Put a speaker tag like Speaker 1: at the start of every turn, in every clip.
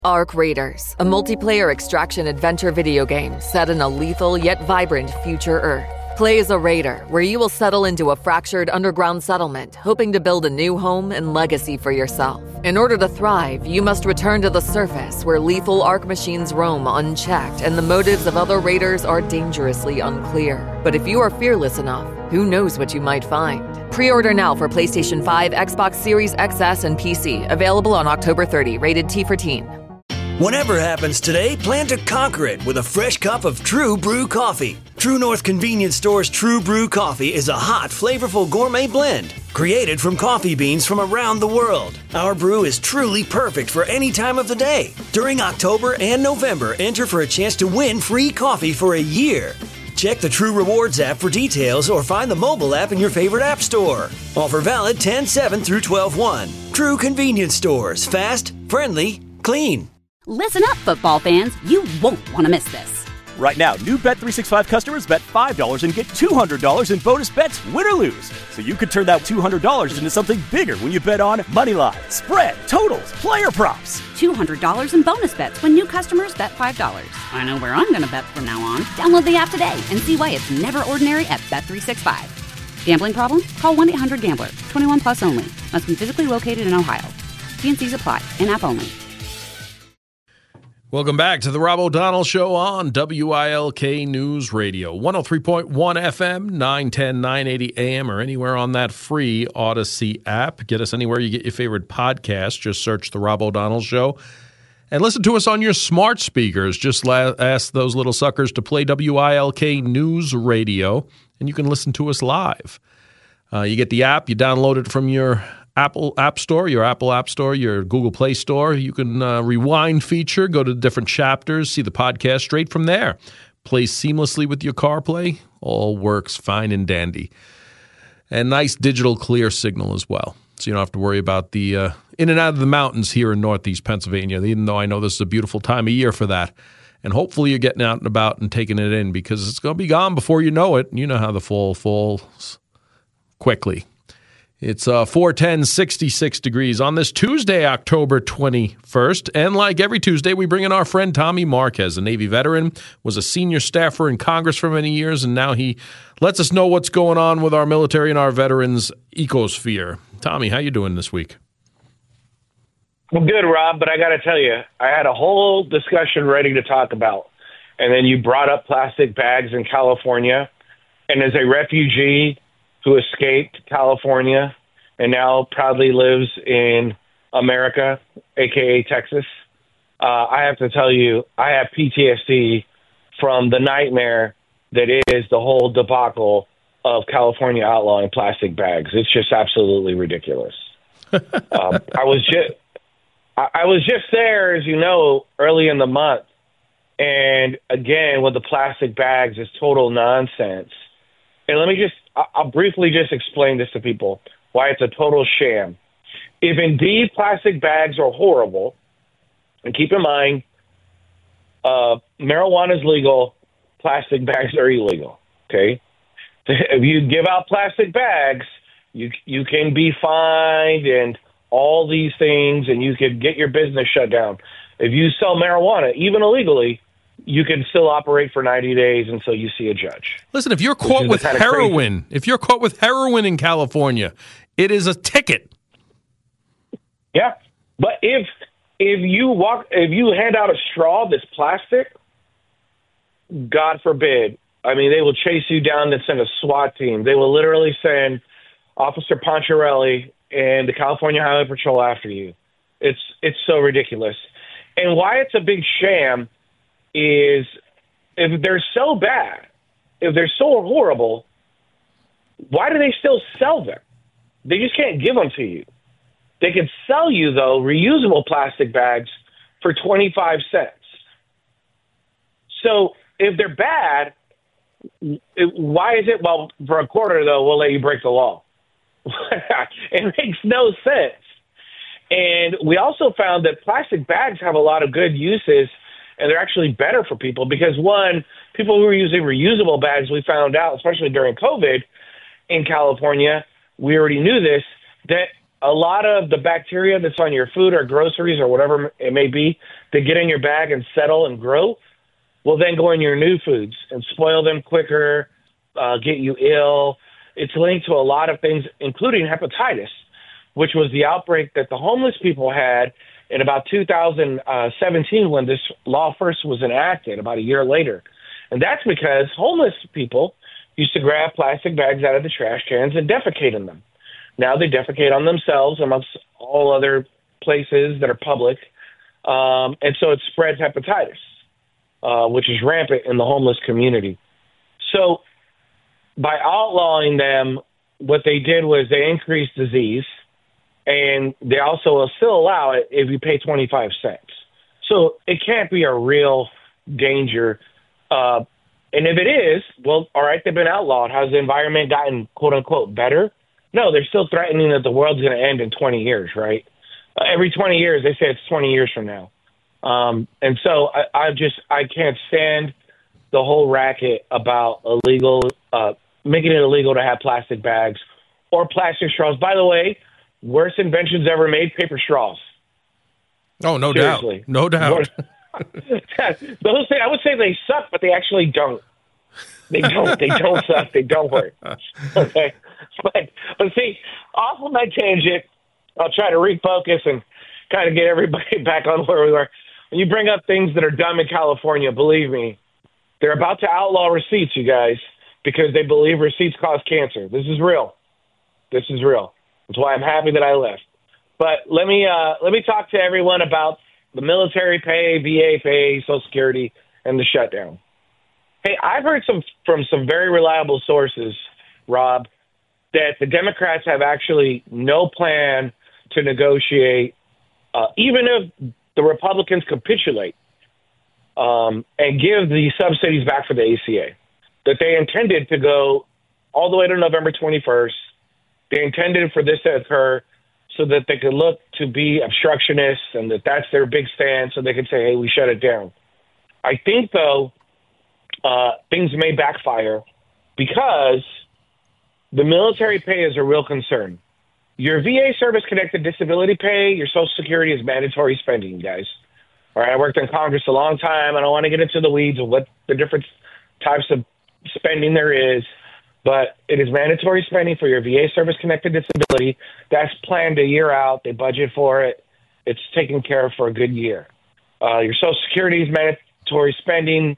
Speaker 1: Arc Raiders, a multiplayer extraction adventure video game set in a lethal yet vibrant future Earth. Play as a raider, where you will settle into a fractured underground settlement, hoping to build a new home and legacy for yourself. In order to thrive, you must return to the surface, where lethal Arc machines roam unchecked, and the motives of other raiders are dangerously unclear. But if you are fearless enough, who knows what you might find? Pre-order now for PlayStation 5, Xbox Series XS, and PC. Available on October 30. Rated T for Teen.
Speaker 2: Whatever happens today, plan to conquer it with a fresh cup of True Brew coffee. True North Convenience Store's True Brew coffee is a hot, flavorful gourmet blend created from coffee beans from around the world. Our brew is truly perfect for any time of the day. During October and November, enter for a chance to win free coffee for a year. Check the True Rewards app for details or find the mobile app in your favorite app store. Offer valid 10/7 through 12/1. True Convenience Stores. Fast, friendly, clean.
Speaker 3: Listen up, football fans. You won't want to miss this.
Speaker 4: Right now, new Bet365 customers bet $5 and get $200 in bonus bets, win or lose. So you could turn that $200 into something bigger when you bet on moneyline, spread, totals, player props.
Speaker 3: $200 in bonus bets when new customers bet $5. I know where I'm going to bet from now on. Download the app today and see why it's never ordinary at Bet365. Gambling problem? Call 1-800-GAMBLER. 21 plus only. Must be physically located in Ohio. T&Cs apply. In-app only.
Speaker 5: Welcome back to the Rob O'Donnell Show on WILK News Radio. 103.1 FM, 910, 980 AM, or anywhere on that free Odyssey app. Get us anywhere you get your favorite podcast. Just search the Rob O'Donnell Show. And listen to us on your smart speakers. Just ask those little suckers to play WILK News Radio, and you can listen to us live. You get the app. You download it from your Apple App Store, your Apple App Store, your Google Play Store. You can rewind feature, go to different chapters, see the podcast straight from there. Plays seamlessly with your CarPlay. All works fine and dandy. And nice digital clear signal as well. So you don't have to worry about the in and out of the mountains here in Northeast Pennsylvania, even though I know this is a beautiful time of year for that. And hopefully you're getting out and about and taking it in, because it's going to be gone before you know it. You know how the fall falls quickly. It's 4:10, 66 degrees on this Tuesday, October 21st. And like every Tuesday, we bring in our friend Tommy Marquez, a Navy veteran, was a senior staffer in Congress for many years, and now he lets us know what's going on with our military and our veterans' ecosphere. Tommy, how you doing this week?
Speaker 6: Well, good, Rob, but I got to tell you, I had a whole discussion ready to talk about, and then you brought up plastic bags in California, and as a refugee who escaped California and now proudly lives in America, a.k.a. Texas, I have to tell you, I have PTSD from the nightmare that is the whole debacle of California outlawing plastic bags. It's just absolutely ridiculous. I was just there, as you know, early in the month. And again, with the plastic bags, it's total nonsense. And I'll briefly just explain this to people, why it's a total sham. If indeed plastic bags are horrible, and keep in mind, marijuana is legal, plastic bags are illegal, okay? If you give out plastic bags, you can be fined and all these things, and you could get your business shut down. If you sell marijuana, even illegally, you can still operate for 90 days until you see a judge.
Speaker 5: Listen, if you're caught with heroin, in California, it is a ticket.
Speaker 6: Yeah, but if you hand out a straw that's plastic, God forbid, I mean, they will chase you down and send a SWAT team. They will literally send Officer Poncherelli and the California Highway Patrol after you. It's so ridiculous. And why it's a big sham is, if they're so bad, if they're so horrible, why do they still sell them? They just can't give them to you. They can sell you, though, reusable plastic bags for 25 cents. So if they're bad, why is it, well, for a quarter, though, we'll let you break the law? It makes no sense. And we also found that plastic bags have a lot of good uses, and they're actually better for people because, one, people who were using reusable bags, we found out, especially during COVID in California, we already knew this, that a lot of the bacteria that's on your food or groceries or whatever it may be that get in your bag and settle and grow will then go in your new foods and spoil them quicker, get you ill. It's linked to a lot of things, including hepatitis, which was the outbreak that the homeless people had in about 2017 when this law first was enacted, about a year later. And that's because homeless people used to grab plastic bags out of the trash cans and defecate in them. Now they defecate on themselves amongst all other places that are public. And so it spreads hepatitis, which is rampant in the homeless community. So by outlawing them, what they did was they increased disease, and they also will still allow it if you pay 25 cents. So it can't be a real danger. And if it is, well, all right, they've been outlawed. Has the environment gotten, quote unquote, better? No, they're still threatening that the world's going to end in 20 years, right? Every 20 years, they say it's 20 years from now. And so I can't stand the whole racket about making it illegal to have plastic bags or plastic straws. By the way, worst inventions ever made, paper straws.
Speaker 5: Oh, no
Speaker 6: Seriously.
Speaker 5: doubt. No doubt.
Speaker 6: Those things, I would say they suck, but they actually don't. They don't suck. They don't work. Okay. But see, off of my tangent, I'll try to refocus and kind of get everybody back on where we were. When you bring up things that are dumb in California, believe me, they're about to outlaw receipts, you guys, because they believe receipts cause cancer. This is real. This is real. That's why I'm happy that I left. But let me talk to everyone about the military pay, VA pay, Social Security, and the shutdown. Hey, I've heard from some very reliable sources, Rob, that the Democrats have actually no plan to negotiate, even if the Republicans capitulate and give the subsidies back for the ACA, that they intended to go all the way to November 21st. They intended for this to occur so that they could look to be obstructionists and that's their big stand so they could say, hey, we shut it down. I think, though, things may backfire because the military pay is a real concern. Your VA service-connected disability pay, your Social Security is mandatory spending, guys. All right, I worked in Congress a long time. I don't want to get into the weeds of what the different types of spending there is, but it is mandatory spending for your VA service-connected disability. That's planned a year out. They budget for it. It's taken care of for a good year. Your Social Security is mandatory spending.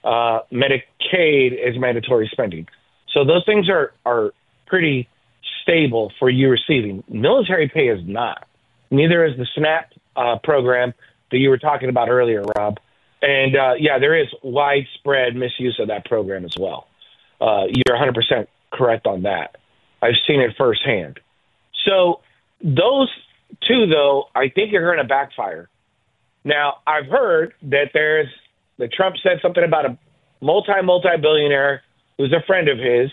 Speaker 6: Medicaid is mandatory spending. So those things are pretty stable for you receiving. Military pay is not. Neither is the SNAP program that you were talking about earlier, Rob. And, there is widespread misuse of that program as well. You're 100% correct on that. I've seen it firsthand. So those two, though, I think are going to backfire. Now, I've heard that Trump said something about a multi-billionaire who's a friend of his,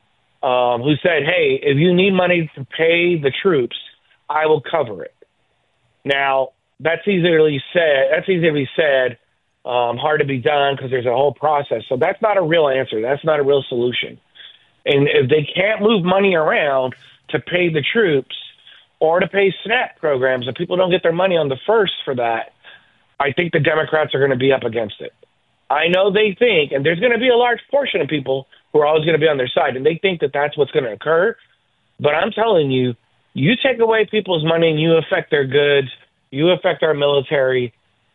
Speaker 6: who said, hey, if you need money to pay the troops, I will cover it. Now, that's easily said, hard to be done because there's a whole process. So that's not a real answer. That's not a real solution. And if they can't move money around to pay the troops or to pay SNAP programs, and people don't get their money on the first for that, I think the Democrats are going to be up against it. I know they think, and there's going to be a large portion of people who are always going to be on their side, and they think that that's what's going to occur. But I'm telling you, you take away people's money and you affect their goods, you affect our military.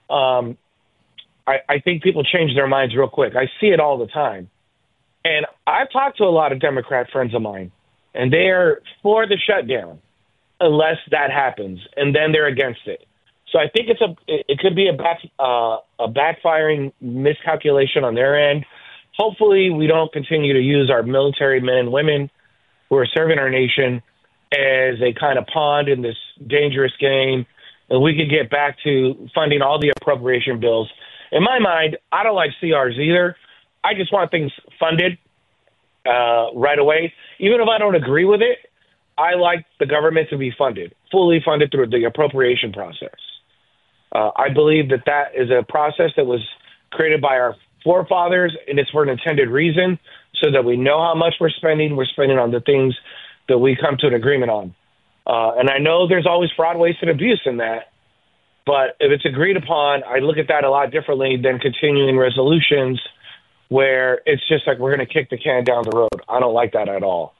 Speaker 6: I think people change their minds real quick. I see it all the time. And I've talked to a lot of Democrat friends of mine, and they are for the shutdown unless that happens, and then they're against it. So I think it could be a backfiring miscalculation on their end. Hopefully we don't continue to use our military men and women who are serving our nation as a kind of pawn in this dangerous game, and we could get back to funding all the appropriation bills. In my mind, I don't like CRs either. I just want things funded right away. Even if I don't agree with it, I like the government to be funded, fully funded through the appropriation process. I believe that is a process that was created by our forefathers, and it's for an intended reason, so that we know how much we're spending. We're spending on the things that we come to an agreement on. And I know there's always fraud, waste, and abuse in that. But if it's agreed upon, I look at that a lot differently than continuing resolutions where it's just like we're going to kick the can down the road. I don't like that at all.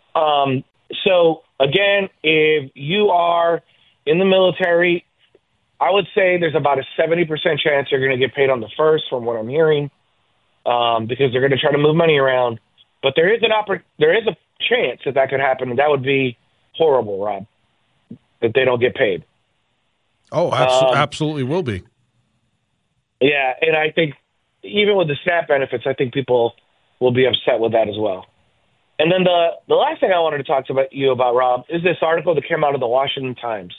Speaker 6: So, again, if you are in the military, I would say there's about a 70% chance you're going to get paid on the first from what I'm hearing because they're going to try to move money around. But there is a chance that could happen, and that would be horrible, Rob, that they don't get paid.
Speaker 5: Oh, absolutely will be.
Speaker 6: Yeah, and I think even with the SNAP benefits, I think people will be upset with that as well. And then the last thing I wanted to talk to you about, Rob, is this article that came out of the Washington Times.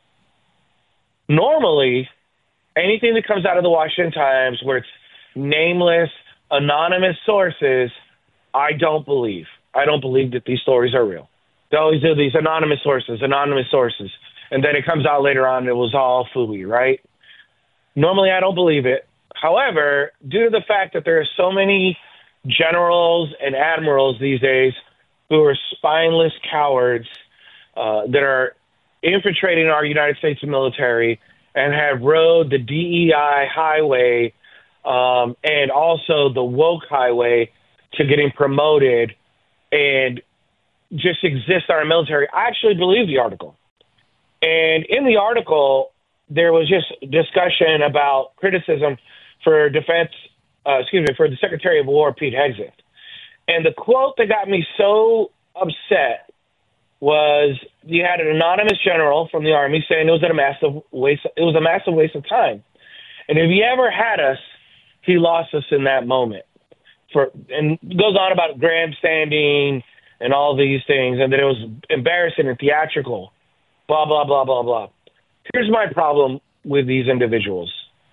Speaker 6: Normally, anything that comes out of the Washington Times where it's nameless, anonymous sources, I don't believe. I don't believe that these stories are real. They always do these anonymous sources. And then it comes out later on, it was all phooey, right? Normally, I don't believe it. However, due to the fact that there are so many generals and admirals these days who are spineless cowards that are infiltrating our United States military and have rode the DEI highway and also the woke highway to getting promoted and just exist in our military, I actually believe the article. And in the article, there was just discussion about criticism for for the Secretary of War, Pete Hegseth. And the quote that got me so upset was you had an anonymous general from the Army saying it was a massive waste of time. And if he ever had us, he lost us in that moment. And goes on about grandstanding and all these things, and that it was embarrassing and theatrical, blah, blah, blah, blah, blah. Here's my problem with these individuals.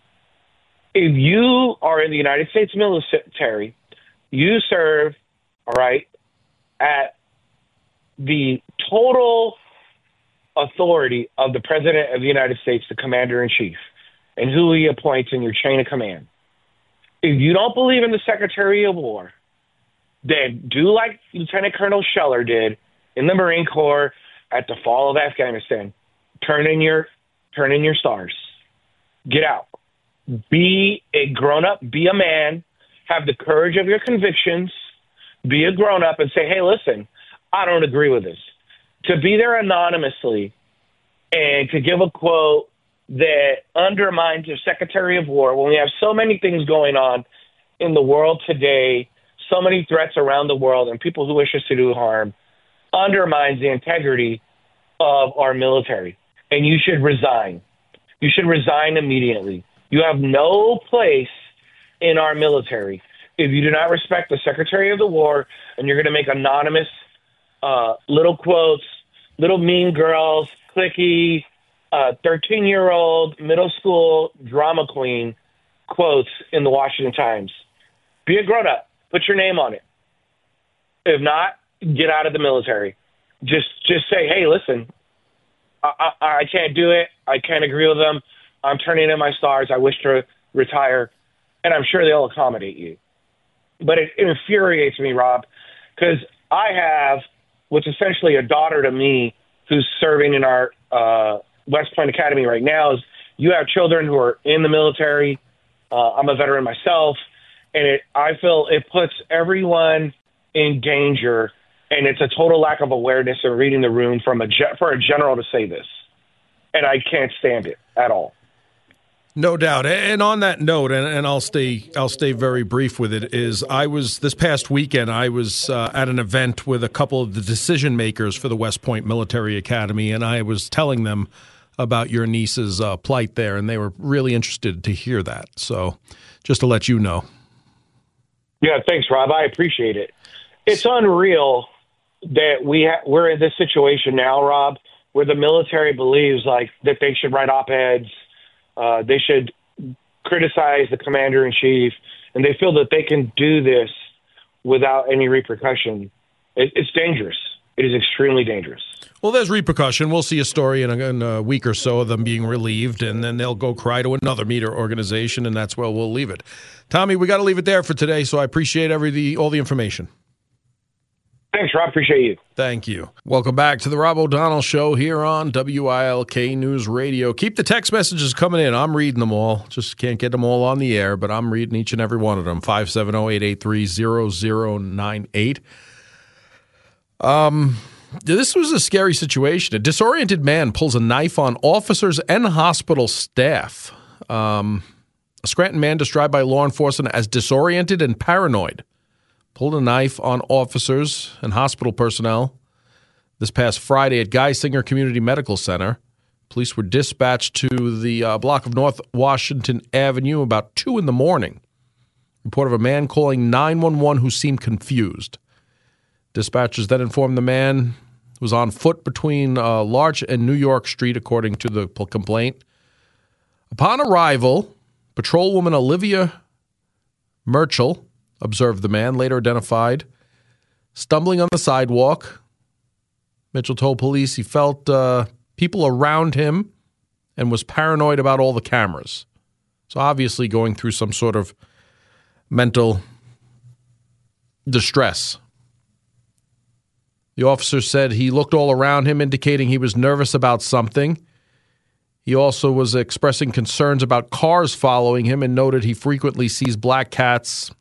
Speaker 6: If you are in the United States military, you serve, all right, at the total authority of the President of the United States, the Commander-in-Chief, and who he appoints in your chain of command. If you don't believe in the Secretary of War, then do like Lieutenant Colonel Scheller did in the Marine Corps at the fall of Afghanistan. Turn in your stars. Get out. Be a grown-up. Be a man. Have the courage of your convictions. Be a grown-up and say, hey, listen, I don't agree with this. To be there anonymously and to give a quote that undermines the Secretary of War when we have so many things going on in the world today, so many threats around the world, and people who wish us to do harm, undermines the integrity of our military. And you should resign. You should resign immediately. You have no place in our military if you do not respect the Secretary of the War and you're going to make anonymous little quotes, little mean girls, cliquey, 13-year-old middle school drama queen quotes in the Washington Times. Be a grown-up. Put your name on it. If not, get out of the military. Just say, hey, listen, I can't do it. I can't agree with them. I'm turning in my stars. I wish to retire. And I'm sure they'll accommodate you. But it infuriates me, Rob, because I have what's essentially a daughter to me who's serving in our West Point Academy right now. Is you have children who are in the military. I'm a veteran myself. And I feel it puts everyone in danger, and it's a total lack of awareness and reading the room for a general to say this. And I can't stand it at all.
Speaker 5: No doubt. And on that note, and I'll stay very brief with it, is this past weekend, I was at an event with a couple of the decision makers for the West Point Military Academy, and I was telling them about your niece's plight there, and they were really interested to hear that. So just to let you know.
Speaker 6: Yeah, thanks, Rob. I appreciate it. It's unreal that we're in this situation now, Rob, where the military believes that they should write op-eds, they should criticize the commander-in-chief, and they feel that they can do this without any repercussion. It's dangerous. It is extremely dangerous.
Speaker 5: Well, there's repercussion. We'll see a story in a week or so of them being relieved, and then they'll go cry to another meter organization, and that's where we'll leave it. Tommy, we got to leave it there for today, so I appreciate all the information.
Speaker 6: Thanks, Rob. Appreciate you.
Speaker 5: Thank you. Welcome back to the Rob O'Donnell Show here on WILK News Radio. Keep the text messages coming in. I'm reading them all. Just can't get them all on the air, but I'm reading each and every one of them. 570-883-0098. This was a scary situation. A disoriented man pulls a knife on officers and hospital staff. A Scranton man described by law enforcement as disoriented and paranoid pulled a knife on officers and hospital personnel this past Friday at Geisinger Community Medical Center. Police were dispatched to the block of North Washington Avenue about 2 in the morning. Report of a man calling 911 who seemed confused. Dispatchers then informed the man was on foot between Larch and New York Street, according to the complaint. Upon arrival, patrolwoman Olivia Merchel observed the man, later identified, stumbling on the sidewalk. Mitchell told police he felt people around him and was paranoid about all the cameras. So obviously going through some sort of mental distress. The officer said he looked all around him, indicating he was nervous about something. He also was expressing concerns about cars following him and noted he frequently sees black cats.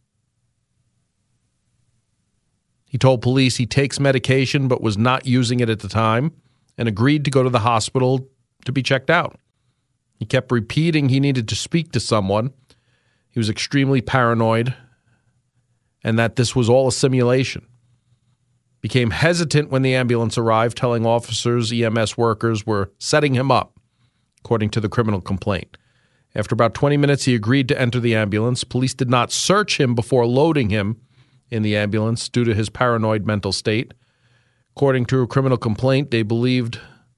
Speaker 5: He told police he takes medication but was not using it at the time and agreed to go to the hospital to be checked out. He kept repeating he needed to speak to someone. He was extremely paranoid and that this was all a simulation. Became hesitant when the ambulance arrived, telling officers EMS workers were setting him up, according to the criminal complaint. After about 20 minutes, he agreed to enter the ambulance. Police did not search him before loading him in the ambulance due to his paranoid mental state. According to a criminal complaint, they believed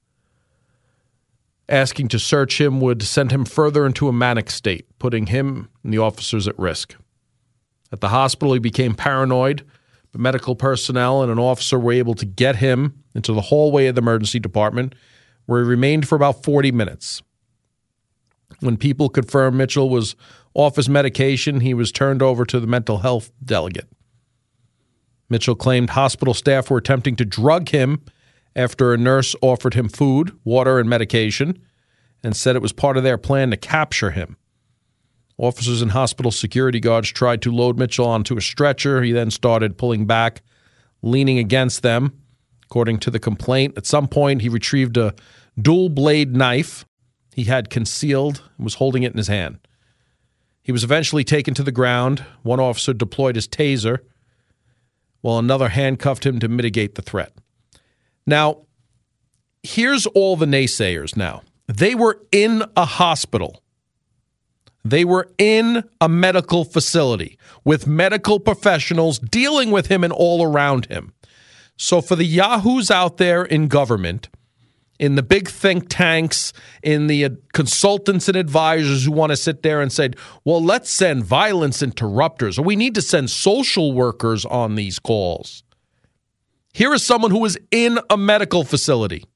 Speaker 5: asking to search him would send him further into a manic state, putting him and the officers at risk. At the hospital, he became paranoid, but medical personnel and an officer were able to get him into the hallway of the emergency department, where he remained for about 40 minutes. When people confirmed Mitchell was off his medication, he was turned over to the mental health delegate. Mitchell claimed hospital staff were attempting to drug him after a nurse offered him food, water, and medication, and said it was part of their plan to capture him. Officers and hospital security guards tried to load Mitchell onto a stretcher. He then started pulling back, leaning against them. According to the complaint, at some point he retrieved a dual-blade knife he had concealed and was holding it in his hand. He was eventually taken to the ground. One officer deployed his taser, while another handcuffed him to mitigate the threat. Now, here's all the naysayers now. They were in a hospital. They were in a medical facility with medical professionals dealing with him and all around him. So for the yahoos out there in government, in the big think tanks, in the consultants and advisors who want to sit there and say, well, let's send violence interrupters, or we need to send social workers on these calls. Here is someone who was in a medical facility.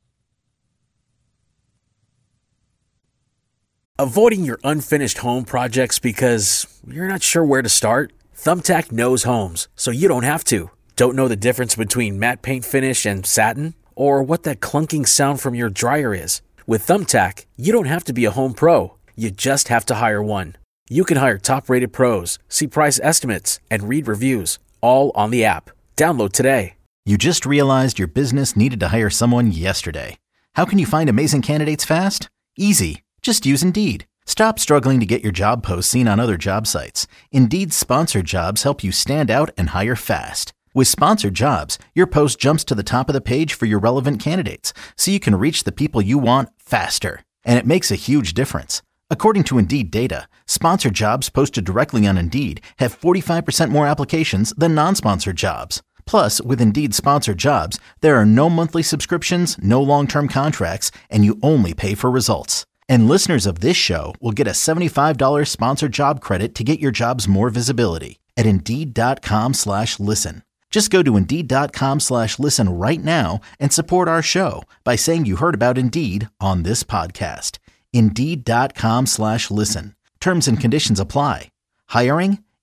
Speaker 7: Avoiding your unfinished home projects because you're not sure where to start? Thumbtack knows homes, so you don't have to. Don't know the difference between matte paint finish and satin? Or what that clunking sound from your dryer is? With Thumbtack, you don't have to be a home pro. You just have to hire one. You can hire top-rated pros, see price estimates, and read reviews, all on the app. Download today.
Speaker 8: You just realized your business needed to hire someone yesterday. How can you find amazing candidates fast? Easy. Just use Indeed. Stop struggling to get your job posts seen on other job sites. Indeed's sponsored jobs help you stand out and hire fast. With sponsored jobs, your post jumps to the top of the page for your relevant candidates, so you can reach the people you want faster. And it makes a huge difference. According to Indeed data, sponsored jobs posted directly on Indeed have 45% more applications than non-sponsored jobs. Plus, with Indeed sponsored jobs, there are no monthly subscriptions, no long-term contracts, and you only pay for results. And listeners of this show will get a $75 sponsored job credit to get your jobs more visibility at Indeed.com/listen. Just go to Indeed.com/listen right now and support our show by saying you heard about Indeed on this podcast. Indeed.com/listen. Terms and conditions apply. Hiring?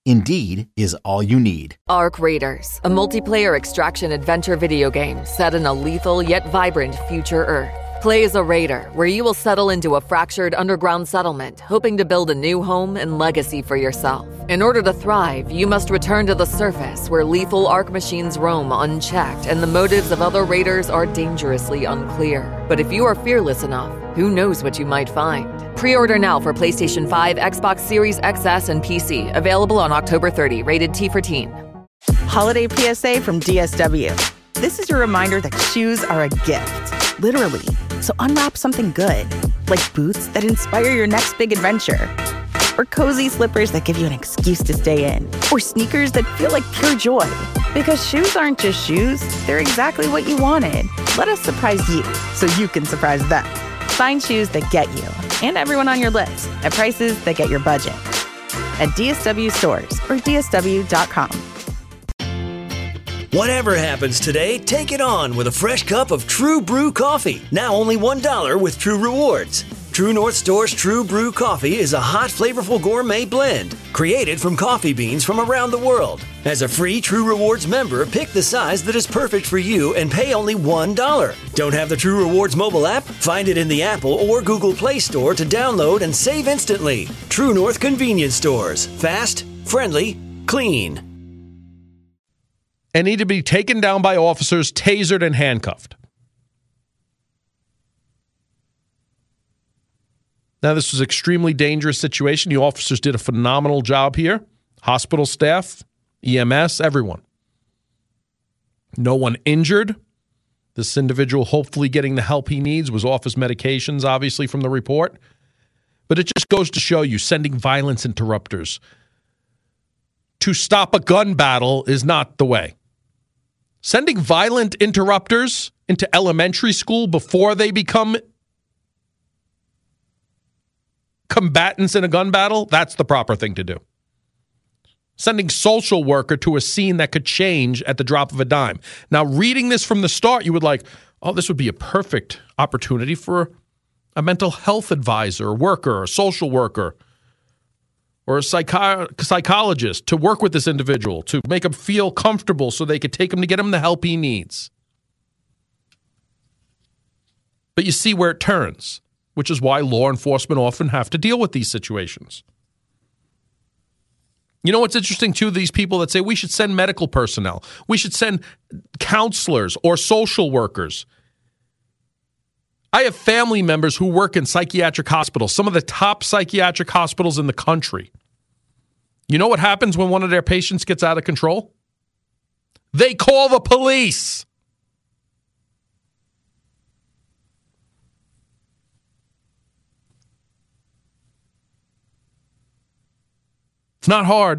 Speaker 8: Indeed is all you need.
Speaker 1: Arc Raiders, a multiplayer extraction adventure video game set in a lethal yet vibrant future Earth. Play as a raider, where you will settle into a fractured underground settlement, hoping to build a new home and legacy for yourself. In order to thrive, you must return to the surface, where lethal Arc machines roam unchecked, and the motives of other raiders are dangerously unclear. But if you are fearless enough, who knows what you might find? Pre-order now for PlayStation 5, Xbox Series XS, and PC. Available on October 30. Rated T for Teen.
Speaker 9: Holiday PSA from DSW. This is your reminder that shoes are a gift, literally. So unwrap something good, like boots that inspire your next big adventure, or cozy slippers that give you an excuse to stay in, or sneakers that feel like pure joy. Because shoes aren't just shoes, they're exactly what you wanted. Let us surprise you so you can surprise them. Find shoes that get you and everyone on your list at prices that get your budget at DSW stores or DSW.com.
Speaker 2: Whatever happens today, take it on with a fresh cup of True Brew coffee. Now only $1 with True Rewards. True North Store's True Brew coffee is a hot, flavorful gourmet blend created from coffee beans from around the world. As a free True Rewards member, pick the size that is perfect for you and pay only $1. Don't have the True Rewards mobile app? Find it in the Apple or Google Play Store to download and save instantly. True North Convenience Stores. Fast, friendly, clean.
Speaker 5: And need to be taken down by officers, tasered, and handcuffed. Now, this was an extremely dangerous situation. The officers did a phenomenal job here. Hospital staff, EMS, everyone. No one injured. This individual hopefully getting the help he needs, was off his medications, obviously, from the report. But it just goes to show you, sending violence interrupters to stop a gun battle is not the way. Sending violent interrupters into elementary school before they become combatants in a gun battle, that's the proper thing to do. Sending social worker to a scene that could change at the drop of a dime. Now, reading this from the start, you would like, oh, this would be a perfect opportunity for a mental health advisor, worker, a social worker, or a psychologist to work with this individual, to make him feel comfortable so they could take him to get him the help he needs. But you see where it turns, which is why law enforcement often have to deal with these situations. You know what's interesting, too? These people that say we should send medical personnel, we should send counselors or social workers. I have family members who work in psychiatric hospitals, some of the top psychiatric hospitals in the country. You know what happens when one of their patients gets out of control? They call the police. It's not hard,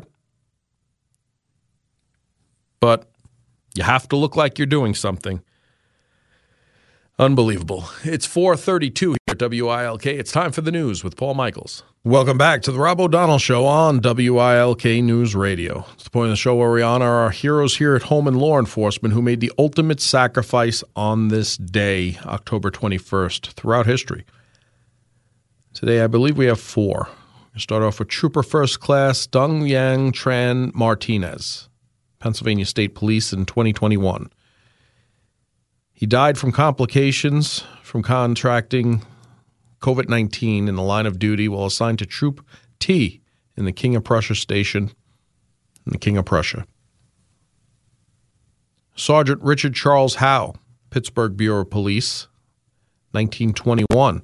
Speaker 5: but you have to look like you're doing something. Unbelievable. It's 4:32 here at WILK. It's time for the news with Paul Michaels. Welcome back to the Rob O'Donnell Show on WILK News Radio. It's the point of the show where we honor our heroes here at home and law enforcement who made the ultimate sacrifice on this day, October 21st, throughout history. Today, I believe we have 4. We'll start off with Trooper First Class Dong Yang Tran Martinez, Pennsylvania State Police in 2021. He died from complications from contracting COVID-19 in the line of duty while assigned to Troop T in the King of Prussia Station in the King of Prussia. Sergeant Richard Charles Howe, Pittsburgh Bureau of Police, 1921.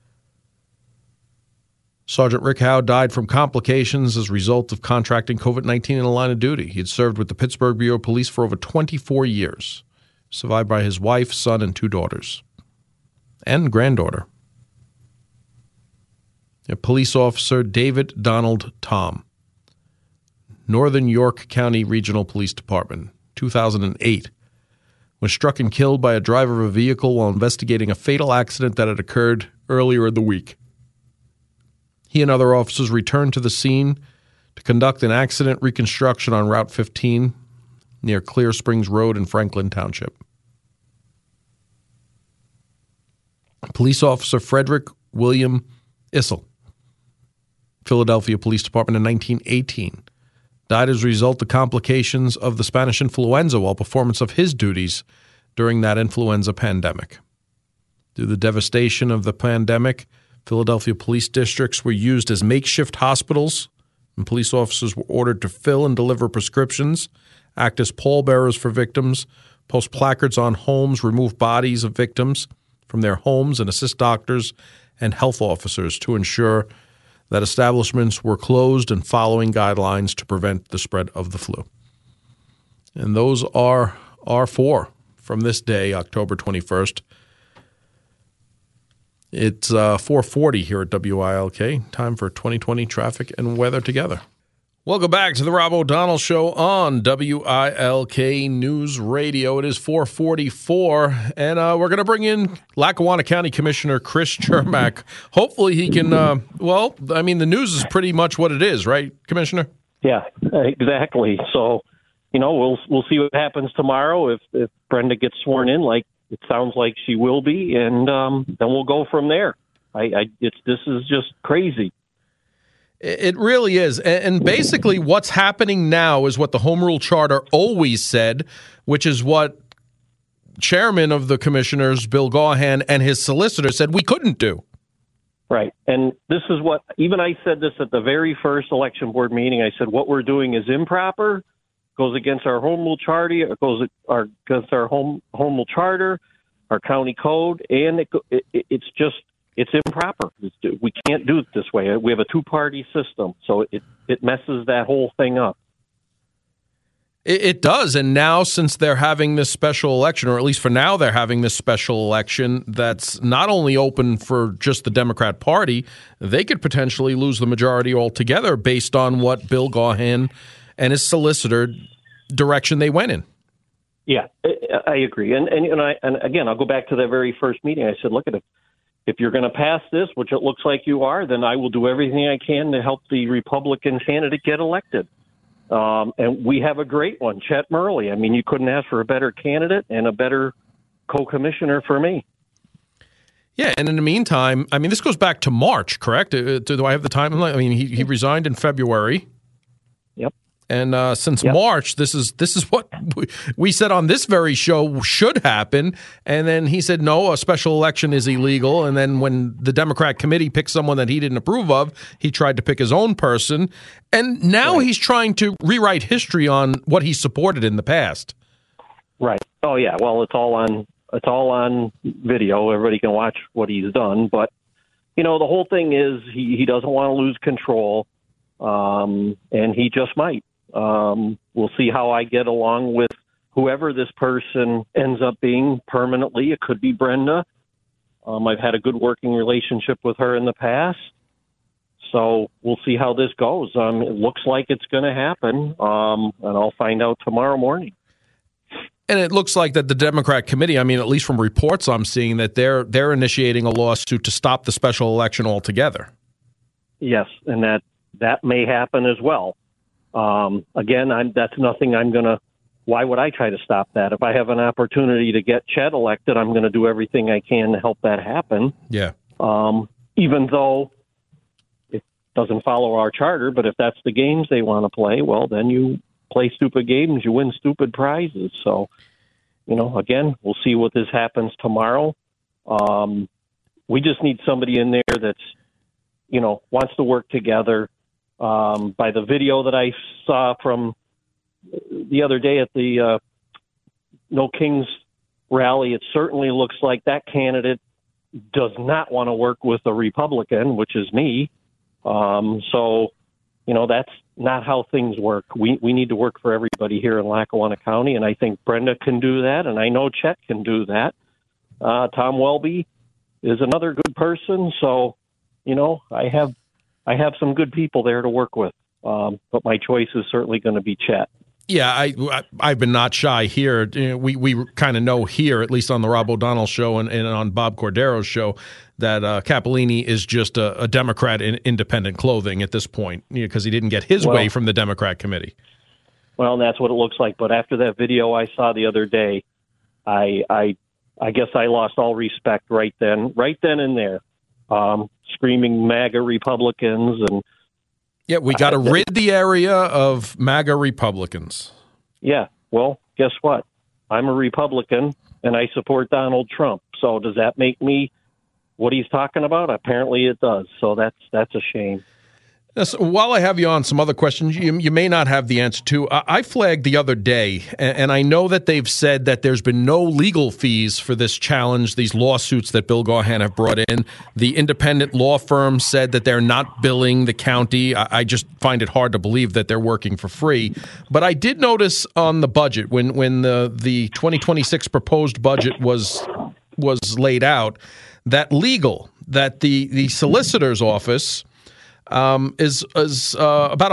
Speaker 5: Sergeant Rick Howe died from complications as a result of contracting COVID-19 in the line of duty. He had served with the Pittsburgh Bureau of Police for over 24 years. Survived by his wife, son, and 2 daughters. And granddaughter. A police officer, David Donald Tom. Northern York County Regional Police Department, 2008. Was struck and killed by a driver of a vehicle while investigating a fatal accident that had occurred earlier in the week. He and other officers returned to the scene to conduct an accident reconstruction on Route 15 near Clear Springs Road in Franklin Township. Police Officer Frederick William Issel, Philadelphia Police Department in 1918, died as a result of complications of the Spanish influenza while performance of his duties during that influenza pandemic. Due to the devastation of the pandemic, Philadelphia police districts were used as makeshift hospitals, and police officers were ordered to fill and deliver prescriptions, act as pallbearers for victims, post placards on homes, remove bodies of victims from their homes, and assist doctors and health officers to ensure that establishments were closed and following guidelines to prevent the spread of the flu. And those are our four from this day, October 21st. It's 4:40 here at WILK. Time for 2020 traffic and weather together. Welcome back to the Rob O'Donnell Show on WILK News Radio. It is 4:44, and we're going to bring in Lackawanna County Commissioner Chris Cermak. Hopefully he can, the news is pretty much what it is, right, Commissioner?
Speaker 10: Yeah, exactly. So, we'll see what happens tomorrow if Brenda gets sworn in, like it sounds like she will be, and then we'll go from there. This is just crazy.
Speaker 5: It really is. And basically what's happening now is what the Home Rule Charter always said, which is what Chairman of the Commissioners, Bill Gaughan, and his solicitor said we couldn't do.
Speaker 10: Right. And this is what, even I said this at the very first election board meeting, I said what we're doing is improper, goes against our Home Rule Charter, it goes against our Home Rule Charter, our county code, and it's improper. We can't do it this way. We have a two-party system, so it messes that whole thing up.
Speaker 5: It does, and now since they're having this special election, or at least for now they're having this special election that's not only open for just the Democrat Party, they could potentially lose the majority altogether based on what Bill Gaughan and his solicitor direction they went in.
Speaker 10: Yeah, I agree. And again, I'll go back to that very first meeting. I said, look at it. If you're going to pass this, which it looks like you are, then I will do everything I can to help the Republican candidate get elected. And we have a great one, Chet Murley. I mean, you couldn't ask for a better candidate and a better co-commissioner for me.
Speaker 5: Yeah, and in the meantime, I mean, this goes back to March, correct? Do I have the time? I mean, he resigned in February.
Speaker 10: Yep.
Speaker 5: And since March, this is what we said on this very show should happen. And then he said, no, a special election is illegal. And then when the Democrat committee picked someone that he didn't approve of, he tried to pick his own person. And now he's trying to rewrite history on what he supported in the past.
Speaker 10: Right. Oh, yeah. Well, it's all on video. Everybody can watch what he's done. But, the whole thing is he doesn't want to lose control, and he just might. We'll see how I get along with whoever this person ends up being permanently. It could be Brenda. I've had a good working relationship with her in the past. So we'll see how this goes. It looks like it's going to happen, and I'll find out tomorrow morning.
Speaker 5: And it looks like that the Democrat committee, I mean, at least from reports I'm seeing, that they're initiating a lawsuit to stop the special election altogether.
Speaker 10: Yes, and that may happen as well. Again, that's nothing why would I try to stop that? If I have an opportunity to get Chet elected, I'm going to do everything I can to help that happen.
Speaker 5: Yeah.
Speaker 10: Even though it doesn't follow our charter, but if that's the games they want to play, well, then you play stupid games, you win stupid prizes. So, again, we'll see what this happens tomorrow. We just need somebody in there that's, wants to work together. By the video that I saw from the other day at the No Kings rally, it certainly looks like that candidate does not want to work with a Republican, which is me. So, that's not how things work. We need to work for everybody here in Lackawanna County, and I think Brenda can do that, and I know Chet can do that. Tom Welby is another good person, so, I have some good people there to work with, but my choice is certainly going to be Chet.
Speaker 5: Yeah, I've been not shy here. We kind of know here, at least on the Rob O'Donnell Show and on Bob Cordero's show, that Cappellini is just a Democrat in independent clothing at this point, because he didn't get his way from the Democrat committee.
Speaker 10: Well, and that's what it looks like. But after that video I saw the other day, I guess I lost all respect right then and there. Screaming MAGA Republicans and
Speaker 5: Yeah, we got to rid the area of MAGA Republicans.
Speaker 10: Yeah, well, guess what? I'm a Republican, and I support Donald Trump. So does that make me what he's talking about? Apparently it does. So that's a shame.
Speaker 5: So while I have you on, some other questions you may not have the answer to. I flagged the other day, and I know that they've said that there's been no legal fees for this challenge, these lawsuits that Bill Gaughan have brought in. The independent law firm said that they're not billing the county. I just find it hard to believe that they're working for free. But I did notice on the budget, when the 2026 proposed budget was laid out, that the solicitor's office is about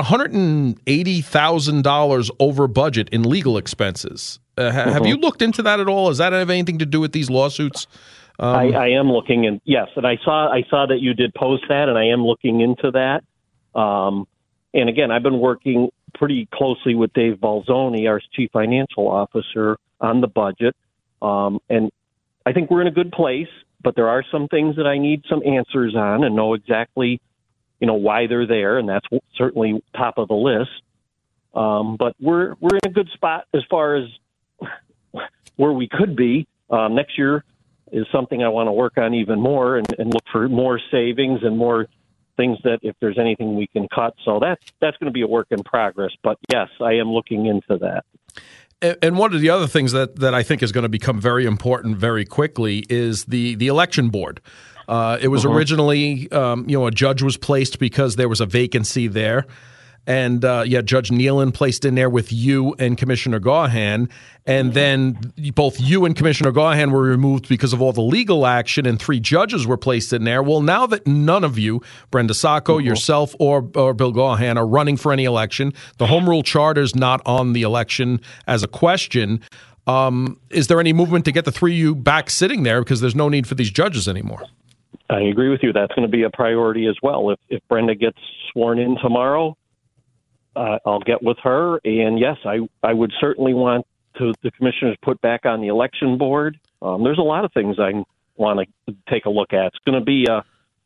Speaker 5: $180,000 over budget in legal expenses. Have you looked into that at all? Does that have anything to do with these lawsuits?
Speaker 10: I am looking in. Yes, and I saw that you did post that, and I am looking into that. And again, I've been working pretty closely with Dave Balzoni, our chief financial officer, on the budget. And I think we're in a good place, but there are some things that I need some answers on and know exactly why they're there, and that's certainly top of the list. But we're in a good spot as far as where we could be. Next year is something I want to work on even more and look for more savings and more things that if there's anything we can cut. So that's going to be a work in progress. But yes, I am looking into that.
Speaker 5: And one of the other things that I think is going to become very important very quickly is the election board. It was originally, a judge was placed because there was a vacancy there. And, Judge Nealon placed in there with you and Commissioner Gaughan. And then both you and Commissioner Gaughan were removed because of all the legal action, and 3 judges were placed in there. Well, now that none of you, Brenda Sacco, yourself, or Bill Gaughan, are running for any election, the Home Rule Charter's not on the election as a question. Is there any movement to get the 3 of you back sitting there, because there's no need for these judges anymore?
Speaker 10: I agree with you. That's going to be a priority as well. If Brenda gets sworn in tomorrow, I'll get with her. And yes, I would certainly want the commissioners put back on the election board. There's a lot of things I want to take a look at. It's going to be a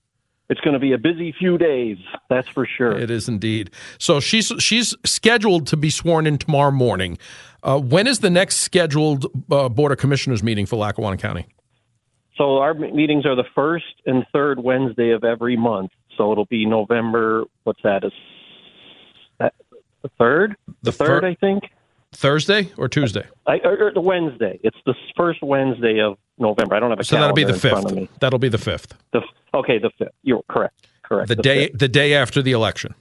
Speaker 10: busy few days. That's for sure.
Speaker 5: It is indeed. So she's scheduled to be sworn in tomorrow morning. When is the next scheduled Board of Commissioners meeting for Lackawanna County?
Speaker 10: So our meetings are the first and third Wednesday of every month. So it'll be November. What's that? Is that the third? The third, I think.
Speaker 5: Thursday or Tuesday?
Speaker 10: Or the Wednesday. It's the first Wednesday of November. I don't have a calendar
Speaker 5: that'll be the 5th. That'll be the 5th.
Speaker 10: The 5th. You're correct.
Speaker 5: The day after the election.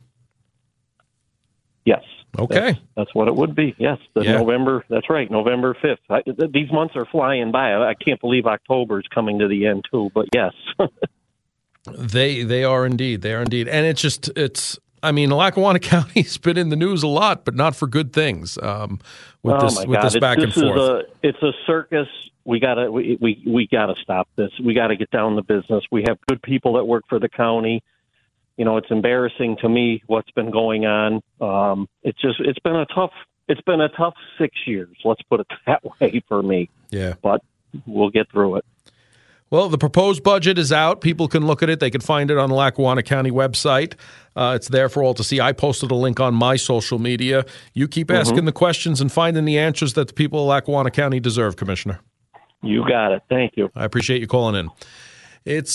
Speaker 10: Yes.
Speaker 5: Okay.
Speaker 10: That's what it would be. Yes. November. That's right. November 5th. These months are flying by. I can't believe October is coming to the end too, but yes.
Speaker 5: They are indeed. They are indeed. And Lackawanna County's been in the news a lot, but not for good things. With this back and forth.
Speaker 10: It's a circus. We gotta stop this. We gotta get down to business. We have good people that work for the county. It's embarrassing to me what's been going on. It's been a tough 6 years. Let's put it that way for me.
Speaker 5: Yeah.
Speaker 10: But we'll get through it.
Speaker 5: Well, the proposed budget is out. People can look at it. They can find it on the Lackawanna County website. It's there for all to see. I posted a link on my social media. You keep asking the questions and finding the answers that the people of Lackawanna County deserve, Commissioner.
Speaker 10: You got it. Thank you.
Speaker 5: I appreciate you calling in. It's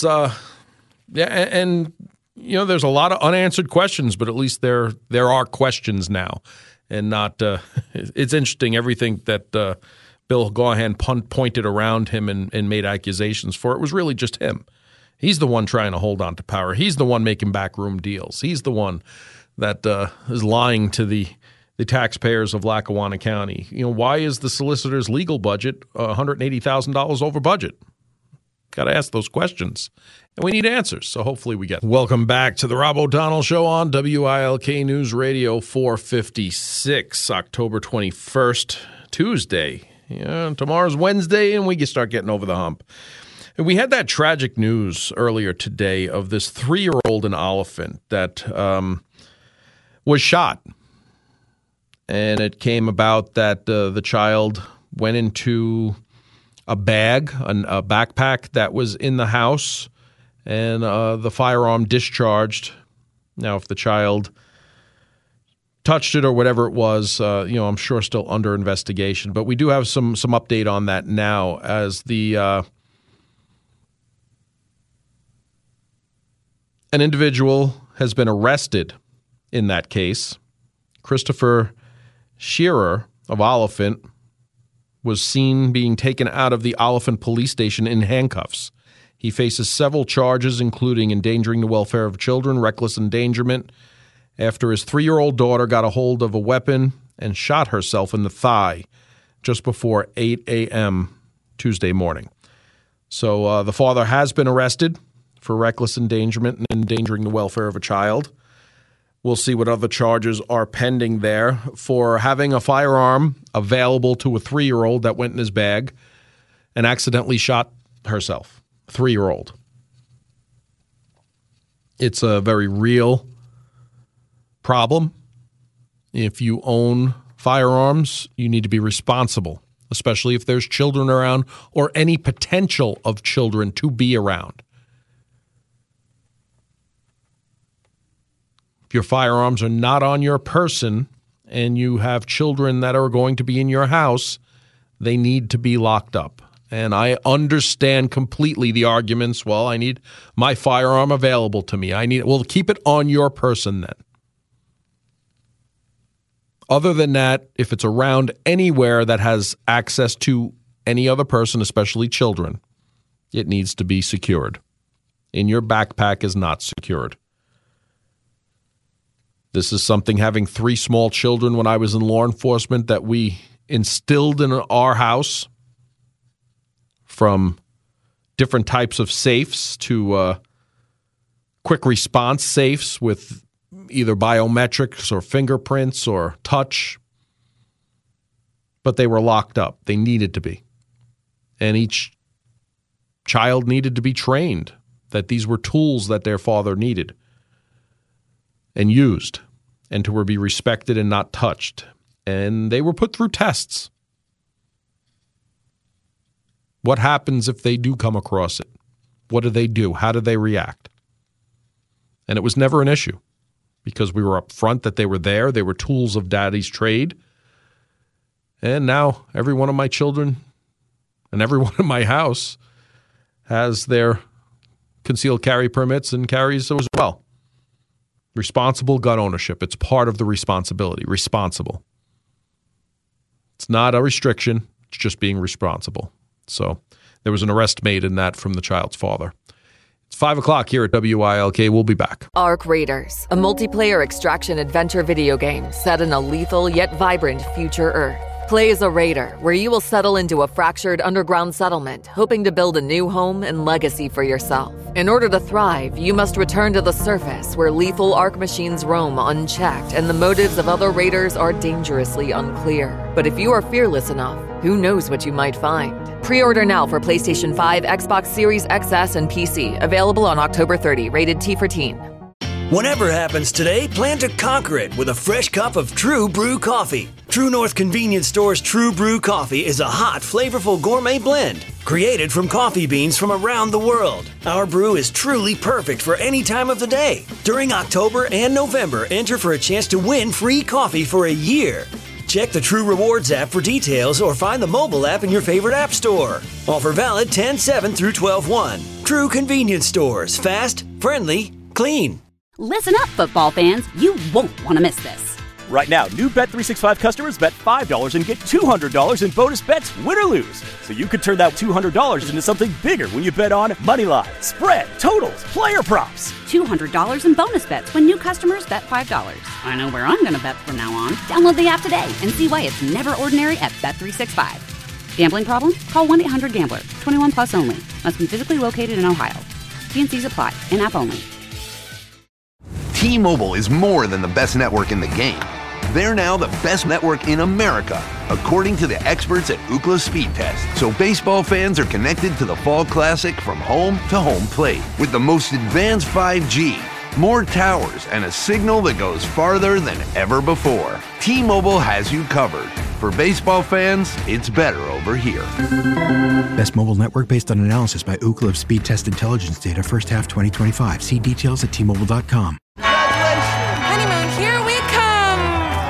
Speaker 5: there's a lot of unanswered questions, but at least there are questions now, and not. It's interesting everything that Bill Gaughan pointed around him and made accusations for. It was really just him. He's the one trying to hold on to power. He's the one making backroom deals. He's the one that is lying to the taxpayers of Lackawanna County. Why is the solicitor's legal budget $180,000 over budget? Got to ask those questions, and we need answers, so hopefully we get them. Welcome back to the Rob O'Donnell Show on WILK News Radio 456, October 21st, Tuesday. Tomorrow's Wednesday, and we can start getting over the hump. And we had that tragic news earlier today of this 3-year-old in Oliphant that was shot. And it came about that the child went into a bag, a backpack that was in the house, and the firearm discharged. Now, if the child touched it or whatever it was, I'm sure still under investigation. But we do have some update on that now as an individual has been arrested in that case. Christopher Shearer of Oliphant was seen being taken out of the Oliphant police station in handcuffs. He faces several charges, including endangering the welfare of children, reckless endangerment, after his 3-year-old daughter got a hold of a weapon and shot herself in the thigh just before 8 a.m. Tuesday morning. So the father has been arrested for reckless endangerment and endangering the welfare of a child. We'll see what other charges are pending there for having a firearm available to a 3-year-old that went in his bag and accidentally shot herself. 3-year-old. It's a very real problem. If you own firearms, you need to be responsible, especially if there's children around or any potential of children to be around. If your firearms are not on your person and you have children that are going to be in your house, they need to be locked up. And I understand completely the arguments. Well, I need my firearm available to me. Well, keep it on your person then. Other than that, if it's around anywhere that has access to any other person, especially children, it needs to be secured. In your backpack is not secured. This is something, having 3 small children when I was in law enforcement, that we instilled in our house, from different types of safes to quick response safes with either biometrics or fingerprints or touch. But they were locked up. They needed to be. And each child needed to be trained that these were tools that their father needed and used, and to be respected and not touched. And they were put through tests. What happens if they do come across it? What do they do? How do they react? And it was never an issue because we were upfront that they were there. They were tools of daddy's trade. And now every one of my children and everyone in my house has their concealed carry permits and carries those as well. Responsible gun ownership. It's part of the responsibility. Responsible. It's not a restriction. It's just being responsible. So there was an arrest made in that from the child's father. It's 5 o'clock here at WILK. We'll be back.
Speaker 1: Ark Raiders, a multiplayer extraction adventure video game set in a lethal yet vibrant future Earth. Play as a raider, where you will settle into a fractured underground settlement, hoping to build a new home and legacy for yourself. In order to thrive, you must return to the surface, where lethal Ark machines roam unchecked and the motives of other raiders are dangerously unclear. But if you are fearless enough, who knows what you might find? Pre-order now for PlayStation 5, Xbox Series XS, and PC. Available on October 30. Rated T for Teen.
Speaker 2: Whatever happens today, plan to conquer it with a fresh cup of True Brew Coffee. True North Convenience Store's True Brew Coffee is a hot, flavorful gourmet blend created from coffee beans from around the world. Our brew is truly perfect for any time of the day. During October and November, enter for a chance to win free coffee for a year. Check the True Rewards app for details or find the mobile app in your favorite app store. Offer valid 10/7 through 12/1. True Convenience Stores. Fast, friendly, clean.
Speaker 3: Listen up, football fans. You won't want to miss this.
Speaker 4: Right now, new Bet365 customers bet $5 and get $200 in bonus bets, win or lose. So you could turn that $200 into something bigger when you bet on moneyline, spread, totals, player props.
Speaker 3: $200 in bonus bets when new customers bet $5. I know where I'm going to bet from now on. Download the app today and see why it's never ordinary at Bet365. Gambling problem? Call 1-800-GAMBLER. 21 plus only. Must be physically located in Ohio. T&Cs apply. In-app only.
Speaker 11: T-Mobile is more than the best network in the game. They're now the best network in America, according to the experts at Ookla Speed Test. So baseball fans are connected to the Fall Classic from home to home plate with the most advanced 5G, more towers, and a signal that goes farther than ever before. T-Mobile has you covered. For baseball fans, it's better over here.
Speaker 12: Best mobile network based on analysis by Ookla of Speed Test Intelligence data first half 2025. See details at T-Mobile.com.
Speaker 13: Honeymoon, here we come.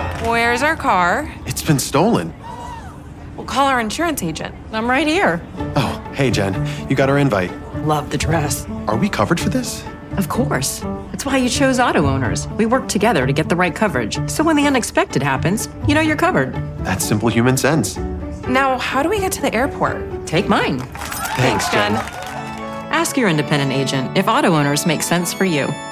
Speaker 13: Where's our car?
Speaker 14: It's been stolen.
Speaker 13: We'll call our insurance agent. I'm right here.
Speaker 14: Oh, hey, Jen. You got our invite.
Speaker 15: Love the dress.
Speaker 14: Are we covered for this?
Speaker 15: Of course. That's why you chose Auto Owners. We work together to get the right coverage. So when the unexpected happens, you know you're covered.
Speaker 14: That's simple human sense.
Speaker 13: Now, how do we get to the airport?
Speaker 15: Take mine.
Speaker 13: Thanks, Jen.
Speaker 15: Ask your independent agent if Auto Owners make sense for you.